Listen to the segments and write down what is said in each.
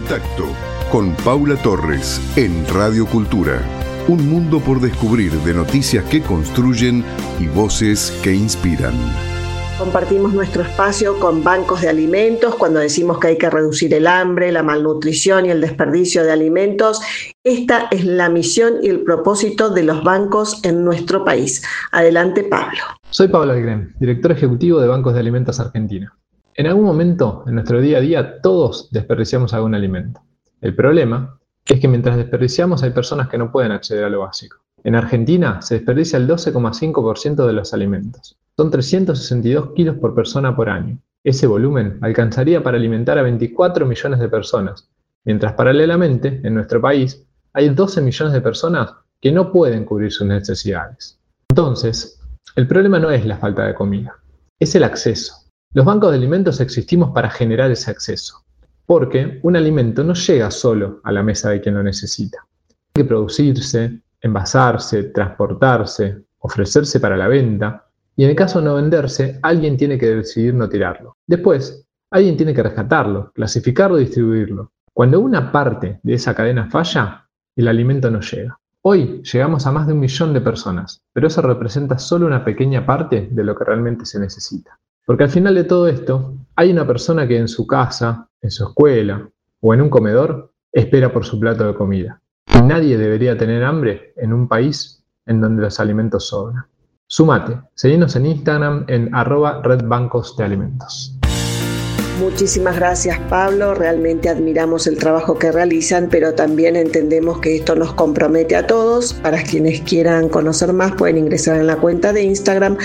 Contacto con Paula Torres en Radio Cultura. Un mundo por descubrir de noticias que construyen y voces que inspiran. Compartimos nuestro espacio con bancos de alimentos cuando decimos que hay que reducir el hambre, la malnutrición y el desperdicio de alimentos. Esta es la misión y el propósito de los bancos en nuestro país. Adelante, Pablo. Soy Pablo Algren, director ejecutivo de Bancos de Alimentos Argentina. En algún momento, en nuestro día a día, todos desperdiciamos algún alimento. El problema es que mientras desperdiciamos hay personas que no pueden acceder a lo básico. En Argentina se desperdicia el 12,5% de los alimentos. Son 362 kilos por persona por año. Ese volumen alcanzaría para alimentar a 24 millones de personas, mientras paralelamente, en nuestro país, hay 12 millones de personas que no pueden cubrir sus necesidades. Entonces, el problema no es la falta de comida, es el acceso. Los bancos de alimentos existimos para generar ese acceso, porque un alimento no llega solo a la mesa de quien lo necesita. Hay que producirse, envasarse, transportarse, ofrecerse para la venta, y en el caso de no venderse, alguien tiene que decidir no tirarlo. Después, alguien tiene que rescatarlo, clasificarlo y distribuirlo. Cuando una parte de esa cadena falla, el alimento no llega. Hoy llegamos a más de 1 millón de personas, pero eso representa solo una pequeña parte de lo que realmente se necesita. Porque al final de todo esto, hay una persona que en su casa, en su escuela o en un comedor espera por su plato de comida. Y nadie debería tener hambre en un país en donde los alimentos sobran. Sumate, seguinos en Instagram en @redbancosdealimentos. Muchísimas gracias, Pablo. Realmente admiramos el trabajo que realizan, pero también entendemos que esto nos compromete a todos. Para quienes quieran conocer más, pueden ingresar en la cuenta de Instagram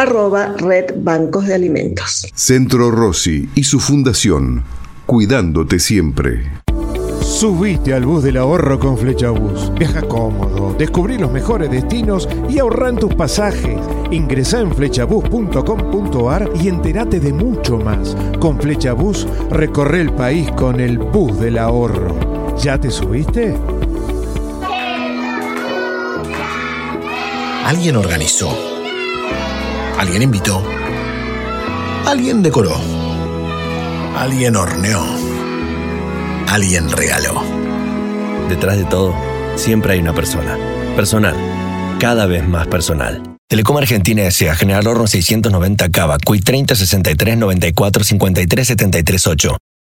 @redbancosdealimentos. Centro Rossi y su fundación, cuidándote siempre. Subite al bus del ahorro con Flechabús. Viaja cómodo, descubrí los mejores destinos y ahorrá en tus pasajes. Ingresá en flechabús.com.ar y entérate de mucho más. Con Flechabús recorre el país con el bus del ahorro. ¿Ya te subiste? Alguien organizó. Alguien invitó. Alguien decoró. Alguien horneó. Alguien regaló. Detrás de todo, siempre hay una persona. Personal. Cada vez más personal. Telecom Argentina S.A. General Horno 690 Cava. CUI 30 63 94 53 73 8.